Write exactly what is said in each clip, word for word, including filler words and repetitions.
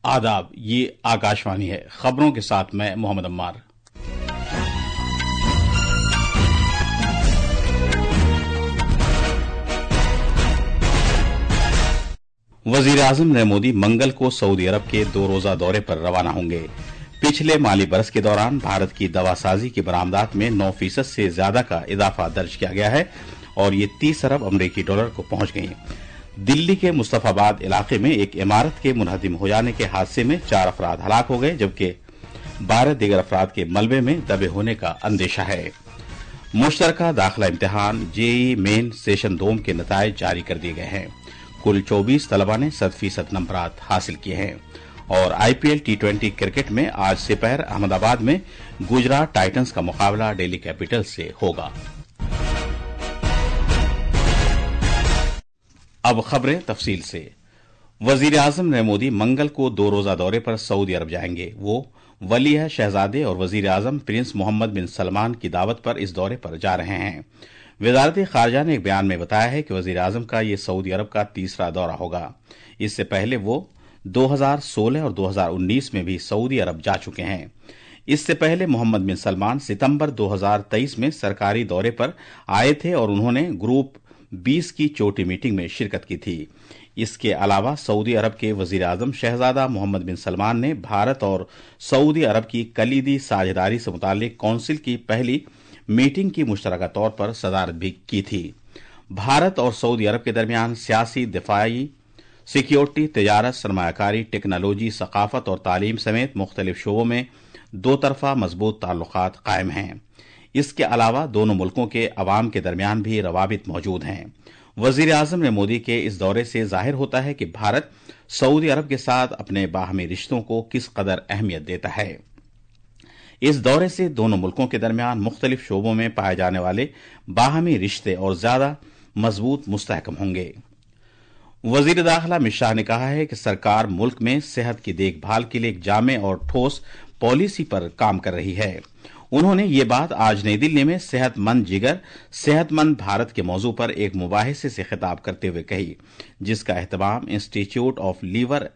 आदाब, ये आकाशवाणी है। खबरों के साथ मैं मोहम्मद अम्मार। वजीर आजम नरेंद्र मोदी मंगल को सऊदी अरब के दो रोजा दौरे पर रवाना होंगे। पिछले माली बरस के दौरान भारत की दवासाजी की बरामदात में नौ फीसद से ज्यादा का इजाफा दर्ज किया गया है और ये तीस अरब अमरीकी डॉलर को पहुंच गई। दिल्ली के मुस्तफाबाद इलाके में एक इमारत के मुनहदिम हो जाने के हादसे में चार अफराद हलाक हो गए, जबकि बारह दीगर अफराद के मलबे में दबे होने का अंदेशा है। मुश्तरका दाखिला इम्तिहान जेईई मेन सेशन दो के नतायज जारी कर दिए गए हैं। कुल चौबीस तलबा ने सौ फीसद नंबरात हासिल किए हैं। और आईपीएल टी ट्वेंटी क्रिकेट में आज दोपहर अहमदाबाद में गुजरात टाइटंस का मुकाबला दिल्ली कैपिटल्स से होगा। अब खबरें तफसील से। वजीर आजम नरेंद्र मोदी मंगल को दो रोजा दौरे पर सऊदी अरब जाएंगे। वो वली शहजादे और वजीर आजम प्रिंस मोहम्मद बिन सलमान की दावत पर इस दौरे पर जा रहे हैं। वजारत खारजा ने एक बयान में बताया है कि वजीर आजम का ये सऊदी अरब का तीसरा दौरा होगा। इससे पहले वो दो हज़ार सोलह और दो हज़ार उन्नीस में भी सऊदी अरब जा चुके हैं। इससे पहले मोहम्मद बिन सलमान सितंबर दो हज़ार तेईस में सरकारी दौरे पर आए थे और उन्होंने ग्रुप बीस की चोटी मीटिंग में शिरकत की थी। इसके अलावा सऊदी अरब के वजीर आजम शहजादा मोहम्मद बिन सलमान ने भारत और सऊदी अरब की कलीदी साझेदारी से मुतालिक कौंसिल की पहली मीटिंग की मुश्तरका तौर पर सदारत भी की थी। भारत और सऊदी अरब के दरमियान सियासी, दिफाई, सिक्योरिटी, तिजारत, सरमायाकारी, टेक्नोलॉजी, सकाफत और तालीम समेत मुख्तलिफ शोबों में दो तरफा मजबूत ताल्लुकात कायम हैं। इसके अलावा दोनों मुल्कों के अवाम के दरमियान भी रवाबित मौजूद हैं। वजीर आजम ने मोदी के इस दौरे से जाहिर होता है कि भारत सऊदी अरब के साथ अपने बाहमी रिश्तों को किस कदर अहमियत देता है। इस दौरे से दोनों मुल्कों के दरमियान मुख्तलिफ शोबों में पाए जाने वाले बाहमी रिश्ते और ज्यादा मजबूत मुस्तहकम होंगे। वजीर दाखिला अमित शाह ने कहा है कि सरकार मुल्क में सेहत की देखभाल के लिए एक जामे और ठोस पॉलिसी पर काम कर रही है। उन्होंने ये बात आज नई दिल्ली में सेहतमंद जिगर सेहतमंद भारत के मौजू पर एक मुबाहिसे से खिताब करते हुए कही, जिसका एहतमाम इंस्टीट्यूट ऑफ लीवर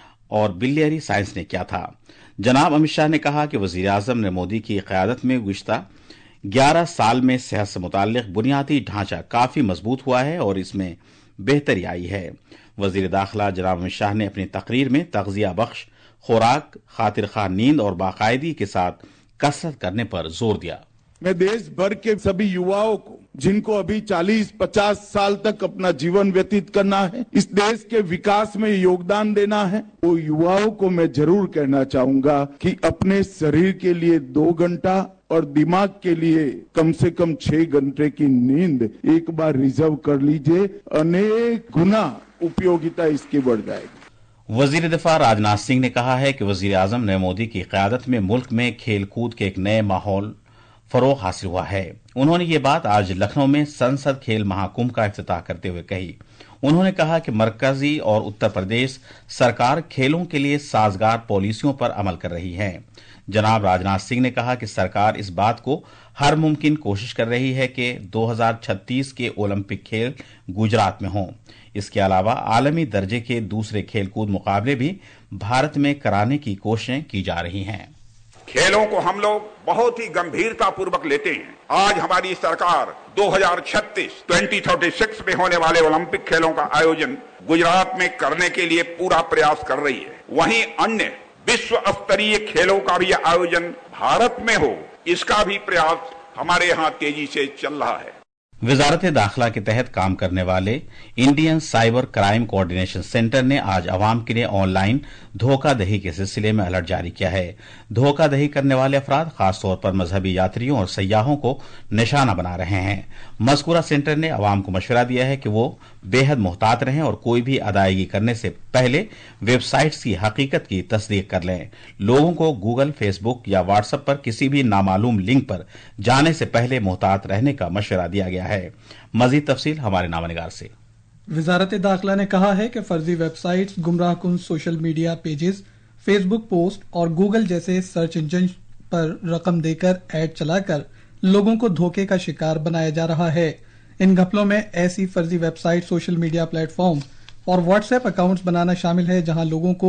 और बिलियरी साइंस ने किया था। जनाब अमित शाह ने कहा कि वजीर आजम नरेंद्र मोदी की क़यादत में गुज़िश्ता ग्यारह साल में सेहत से मुताल्लिक बुनियादी ढांचा काफी मजबूत हुआ है और इसमें बेहतरी आई है। वजीर दाखिला जनाब अमित शाह ने अपनी तकरीर में तग़ज़िया बख्श खुराक, खातिर खा नींद और बाकायदगी के साथ कसरत करने पर जोर दिया। मैं देश भर के सभी युवाओं को, जिनको अभी चालीस पचास साल तक अपना जीवन व्यतीत करना है, इस देश के विकास में योगदान देना है, वो युवाओं को मैं जरूर कहना चाहूंगा कि अपने शरीर के लिए दो घंटा और दिमाग के लिए कम से कम छह घंटे की नींद एक बार रिजर्व कर लीजिए, अनेक गुना उपयोगिता इसकी बढ़ जाएगी। वजीर दिफा राजनाथ सिंह ने कहा है कि वजीर आजम नरेंद्र मोदी की क़यादत में मुल्क में खेल कूद के एक नए माहौल फरोग हासिल हुआ है। उन्होंने ये बात आज लखनऊ में संसद खेल महाकुंभ का इफ्तिताह करते हुए कही। उन्होंने कहा कि मरकजी और उत्तर प्रदेश सरकार खेलों के लिए साजगार पॉलिसियों पर अमल कर रही है। जनाब राजनाथ सिंह ने कहा कि सरकार इस बात को हर मुमकिन कोशिश कर रही है कि दो हज़ार छत्तीस के ओलंपिक खेल गुजरात में हों। इसके अलावा आलमी दर्जे के दूसरे खेलकूद मुकाबले भी भारत में कराने की कोशिशें की जा रही हैं। खेलों को हम लोग बहुत ही गंभीरता पूर्वक लेते हैं। आज हमारी सरकार दो हज़ार छत्तीस छत्तीस में होने वाले ओलंपिक खेलों का आयोजन गुजरात में करने के लिए पूरा प्रयास कर रही है। वहीं अन्य विश्व स्तरीय खेलों का भी आयोजन भारत में हो, इसका भी प्रयास हमारे यहाँ तेजी से चल रहा है। वजारत दाखिला के तहत काम करने वाले Indian cyber crime coordination centre ने आज अवाम के लिए ऑनलाइन धोखाधड़ी के सिलसिले में अलर्ट जारी किया है। धोखाधड़ी करने वाले अफराद खासतौर पर मजहबी यात्रियों और सयाहों को निशाना बना रहे हैं। मज़कूरा सेंटर ने अवाम को मशवरा दिया है कि वो बेहद मुहतात रहें और कोई भी अदायगी करने से पहले वेबसाइट्स की हकीकत की तस्दीक कर लें। लोगों को गूगल, फेसबुक या व्हाट्सएप पर किसी भी नामालूम लिंक पर जाने से पहले मुहतात रहने का मशवरा दिया गया है। मजीद तफसील हमारे नामनिगार से। वजारत दाखिला ने कहा है कि फर्जी वेबसाइट्स, गुमराहकुन social media pages, Facebook post और गूगल जैसे सर्च इंजन पर रकम देकर ऐड चलाकर लोगों को धोखे का शिकार बनाया जा रहा है। इन घपलों में ऐसी फर्जी वेबसाइट, सोशल मीडिया प्लेटफॉर्म और व्हाट्सएप अकाउंट्स बनाना शामिल है जहां लोगों को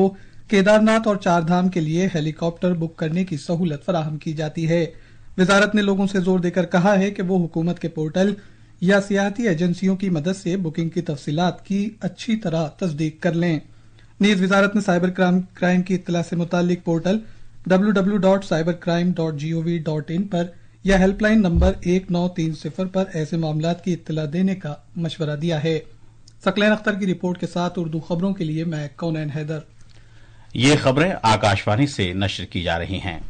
केदारनाथ और चार धाम के लिए हेलीकॉप्टर बुक करने की सहूलत फराहम की जाती है। वजारत ने लोगों से जोर देकर कहा है कि वो हुकूमत के पोर्टल या सियाहती एजेंसियों की मदद से बुकिंग की तफसीलात की अच्छी तरह तस्दीक कर लें। नीज वजारत ने साइबर क्राइम की इत्तला से मुतालिक portal W W W dot cyber crime dot G O V dot in पर या हेल्पलाइन नंबर एक नौ तीन सिफर पर ऐसे मामलात की इत्तला देने का मशवरा दिया है। सकलैन अख्तर की रिपोर्ट के साथ उर्दू खबरों के लिए मैं कौनैन हैदर। ये खबरें आकाशवाणी से नश्र की जा रही हैं।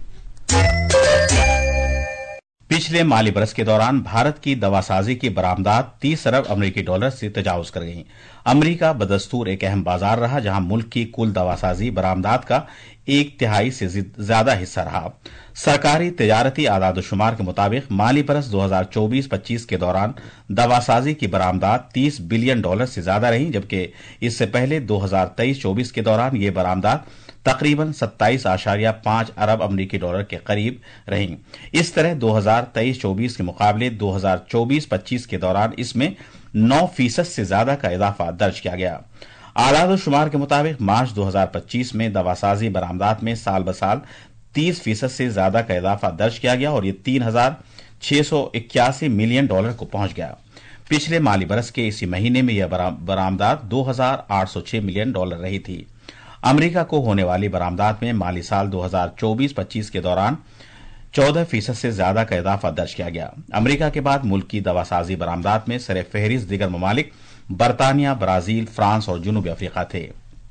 पिछले माली बरस के दौरान भारत की दवासाजी की बरामदात तीस अरब अमरीकी डॉलर से तजावुज कर गई। अमरीका बदस्तूर एक अहम बाजार रहा, जहां मुल्क की कुल दवासाजी बरामदात का एक तिहाई से ज्यादा हिस्सा रहा। सरकारी तजारती आदादोशुमार के मुताबिक माली बरस दो हजार चौबीस पच्चीस के दौरान दवासाजी की बरामदात तीस बिलियन डॉलर से ज्यादा रही, जबकि इससे पहले दो हजार तेईस चौबीस के दौरान ये बरामदात तकरीबन सत्ताईस आशारिया पांच अरब अमरीकी डॉलर के करीब रही। इस तरह दो हजार तेईस चौबीस के मुकाबले दो हजार चौबीस पच्चीस के दौरान इसमें नौ फीसद से ज्यादा का इजाफा दर्ज किया गया। आदादोशुमार के मुताबिक मार्च दो हजार पच्चीस में दवासाजी बरामदात में साल ब साल तीस फीसद से ज्यादा का इजाफा दर्ज किया गया और ये तीन हजार छह सौ इक्यासी मिलियन डॉलर को पहुंच गया। पिछले माली बरस के इसी महीने में यह बरामदात दो हजार आठ सौ छह मिलियन डॉलर रही थी। अमरीका को होने वाली बरामदात में माली साल दो हजार चौबीस पच्चीस के दौरान चौदह फीसद से ज्यादा का इजाफा दर्ज किया गया। अमरीका के बाद मुल्क की दवासाजी बरामदात में सरे फहरिस्त दीगर ममालिक बरतानिया, ब्राजील, फ्रांस और जनूबी अफ्रीका थे।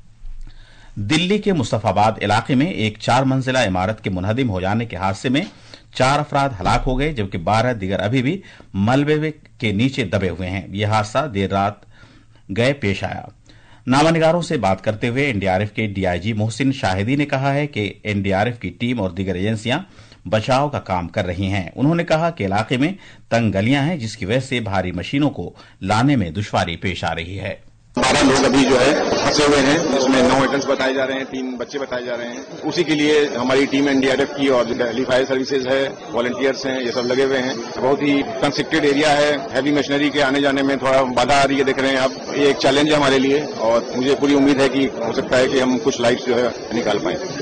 दिल्ली के मुस्तफाबाद इलाके में एक चार मंजिला इमारत के मुनहदिम हो जाने के हादसे में चार अफराद हलाक हो गए, जबकि बारह दीगर अभी भी मलबे के नीचे दबे हुए हैं। यह हादसा देर रात गए पेश आया। नामानिगारों से बात करते हुए एनडीआरएफ के डीआईजी मोहसिन शाहिदी ने कहा है कि एनडीआरएफ की टीम और दीगर एजेंसियां बचाव का काम कर रही हैं। उन्होंने कहा कि इलाके में तंग गलियां हैं, जिसकी वजह से भारी मशीनों को लाने में दुश्वारी पेश आ रही है। बारह लोग अभी जो है फंसे हुए हैं, जिसमें नौ एडल्ट बताए जा रहे हैं, तीन बच्चे बताए जा रहे हैं। उसी के लिए हमारी टीम एनडीआरएफ की और दिल्ली फायर सर्विसेज है, वॉलंटियर्स हैं, ये सब लगे हुए हैं। बहुत ही कंस्ट्रक्टेड एरिया है, हैवी मशीनरी के आने जाने में थोड़ा बाधा आ रही है, देख रहे हैं आप। ये एक चैलेंज है हमारे लिए और मुझे पूरी उम्मीद है कि हो सकता है कि हम कुछ लाइफ जो है निकाल पाए।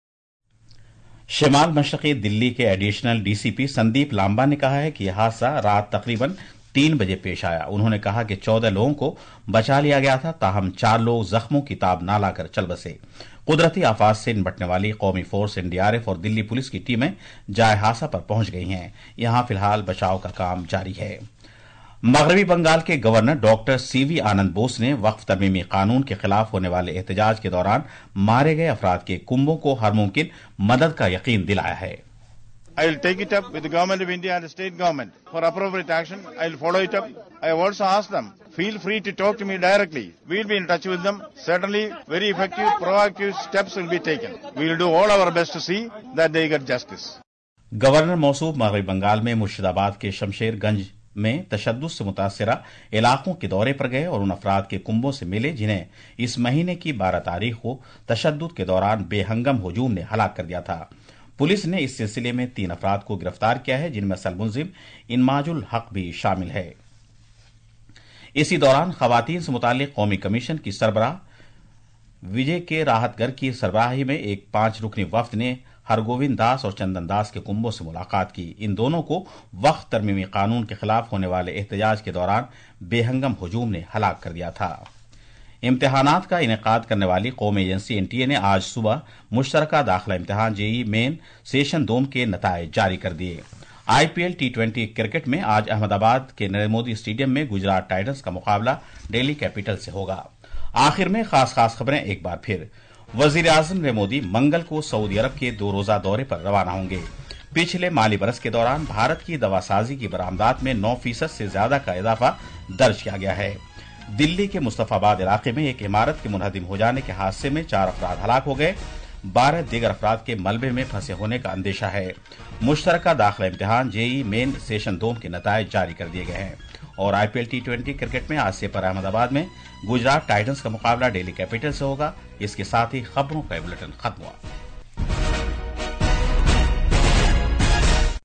शिमाल मशरक़ी दिल्ली के एडिशनल डीसीपी संदीप लांबा ने कहा है कि यह हादसा रात तकरीबन तीन बजे पेश आया। उन्होंने कहा कि चौदह लोगों को बचा लिया गया था, ताहम चार लोग जख्मों की ताब ना लाकर चल बसे। कुदरती आफात से निपटने वाली कौमी फोर्स एनडीआरएफ और दिल्ली पुलिस की टीमें जाए हादसा पर पहुंच गई हैं। यहां फिलहाल बचाव का काम जारी है। मगरबी बंगाल के governor doctor C V Anand Bose ने वक्फ तरमीमी कानून के खिलाफ होने वाले एहतजाज के दौरान मारे गए अफराद के कुंबों को हर मुमकिन मदद का यकीन दिलाया है। I will take it up with the government of India and the state government for appropriate action. I will follow it up. I have also asked them, feel free to talk to me directly. We will be in touch with them. Certainly, very effective, proactive steps will be taken. We will do all our best to see that they get justice. Governor मौसूफ मगरबी बंगाल में मुर्शिदाबाद के शमशेरगंज में तशद्दुद से मुतासिरा इलाकों के दौरे पर गए और उन अफराद के कुंबों से मिले जिन्हें इस महीने की बारह तारीख को तशद्दुद के दौरान बेहंगम हुजूम ने हलाक कर दिया था। पुलिस ने इस सिलसिले में तीन अफराद को गिरफ्तार किया है, जिनमें असल मुलजिम इनमाजुल हक भी शामिल है। इसी दौरान खवातीन से मुतालिक कौमी कमीशन की सरबराह विजय के राहतगर की सरबराही में एक पांच रुकनी वफ्द ने हरगोविंद दास और चंदन दास के कुंबों से मुलाकात की। इन दोनों को वक्फ तरमीमी कानून के खिलाफ होने वाले एहतजाज के दौरान बेहंगम हुजूम ने हलाक कर दिया था। इम्तिहानात का इनेकाद करने वाली कौमी एजेंसी एनटीए ने आज सुबह मुश्तरका दाखिला इम्तिहान जेई मेन सेशन दोम के नताइज जारी कर दिए। आईपीएल टी ट्वेंटी क्रिकेट में आज अहमदाबाद के नरेंद्र मोदी स्टेडियम में गुजरात टाइटंस का मुकाबला दिल्ली कैपिटल से होगा। आखिर में खास खास खबरें एक बार फिर। वजीर आजम नरेंद्र मोदी मंगल को सऊदी अरब के दो रोजा दौरे पर रवाना होंगे। पिछले माली बरस के दौरान भारत की दवासाजी की बरामदात में नौ फीसद से ज्यादा का इजाफा दर्ज किया गया है। दिल्ली के मुस्तफाबाद इलाके में एक इमारत के मुनहदिम हो जाने के हादसे में चार अफराद हलाक हो गए, बारह दीगर अफराद के मलबे में फंसे होने का अंदेशा है। मुश्तरका दाखिला इम्तिहान जेई मेन सेशन दोम के नताइज जारी कर दिए गए हैं। और आईपीएल टी ट्वेंटी क्रिकेट में आज से पर अहमदाबाद में गुजरात टाइटंस का मुकाबला दिल्ली कैपिटल से होगा। इसके साथ ही खबरों का बुलेटिन खत्म हुआ।